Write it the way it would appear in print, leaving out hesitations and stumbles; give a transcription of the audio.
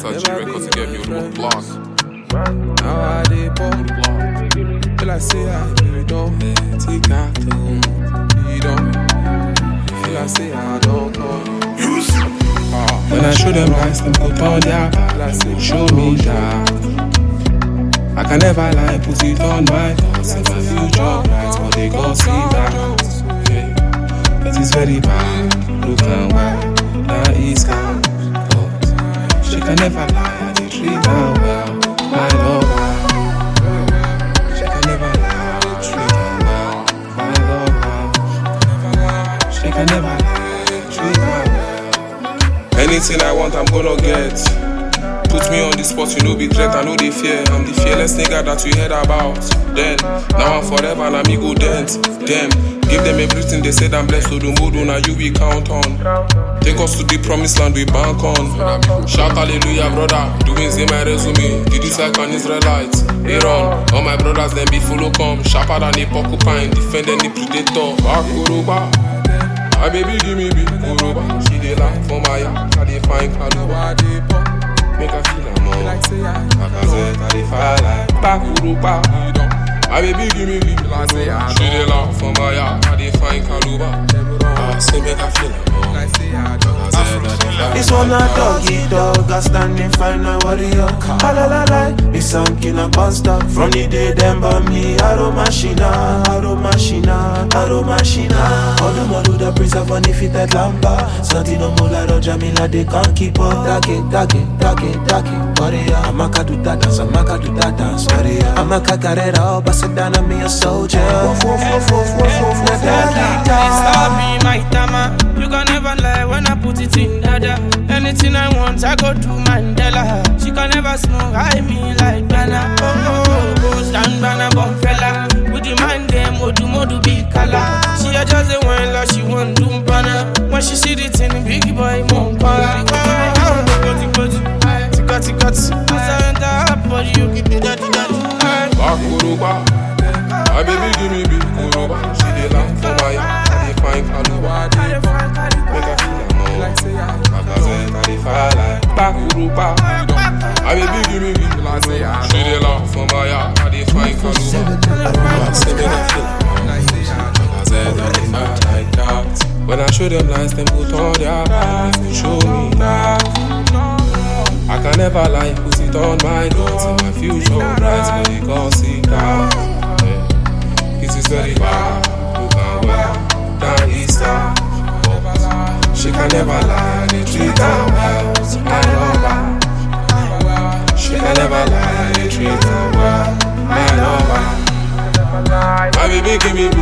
G record to get me with a block. Now I dey pop. Till I say I don't take after you don't. Till I say I don't call. When I show them lies, them go turn their back. Show me that I can never lie, put it on my thoughts. In my future bright, but they gon' see that. Yeah. It is very bad, look and why that is calm. But she can never lie, I dey treat her well, my lover. She can never lie, I dey treat her well, my lover. She can never lie, I dey treat her well. Anything I want, I'm gonna get. Put me on the spot, you know be threat, I know they fear. I'm the fearless nigga that you heard about. Then, now I'm forever and I'm ego dent. Them, give them everything they said I'm blessed to do more now you we count on. Take us to the promised land we bank on. Shout hallelujah brother, doing in my resume. Did this like an Israelite, Aaron. All my brothers then be follow come. Sharper than a porcupine, defend any predator. Bakuruba, my baby give me big Kuruba. She dey laugh for my yard, I dey find Kaluba. Make her feel a more like say I dey fire like Bakuruba. My baby give me big Kuruba. She dey laugh for my yard, I dey find Kaluba. Say make her feel a more like say I don't. This one a doggy dog, a standing fine a warrior. Ah la la la, me sanking a monster. From the day them burn me, Aro machina, Aro machina, Aro machina. All the model the preserve on the fitted lamba. Santino Mola Jamila, they can't keep up. Take it, warrior. Amaka do that dance, warrior. Amaka carrera, Basadana, me a soldier. Stop me, my tama. You can never lie when I put it in dada. Anything I want, I go to Mandela. She can never smoke, I mean like Bana. Oh, stand Bana bomb fella. With the man them, modu big color. She a just a wine like she want doom Bana. When she see the thing, big boy, mom para. Tika. As I enter her body, you give me daddy. Bakuruba, my baby give me big Kuruba. She dey laugh for my yard, I dey find Kaluba. Make her feel a more like say I dey fire like Bakuruba. My baby give me big Kuruba. She dey laugh for my yard, I dey find Kaluba. Say make her feel a more like say I dey fire like that. When I show them lies, them put on their back. Show me that I can never lie, put it on my thoughts. In my future bright, but they gon' see that. Yeah. It is very bad, you can well, down Easter. She can never lie, they treat her well, I love her. She can never lie, they treat her well, I love her. My baby give me